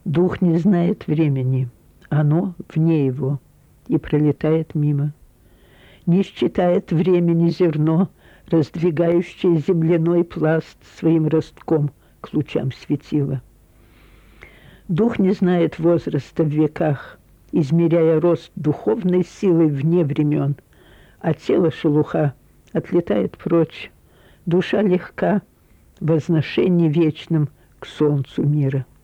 Дух не знает времени, оно вне его и пролетает мимо. Не считает времени зерно, раздвигающее земляной пласт своим ростком к лучам светила. Дух не знает возраста в веках, измеряя рост духовной силой вне времен, а тело шелуха отлетает прочь, душа легка в возношении вечном к солнцу мира.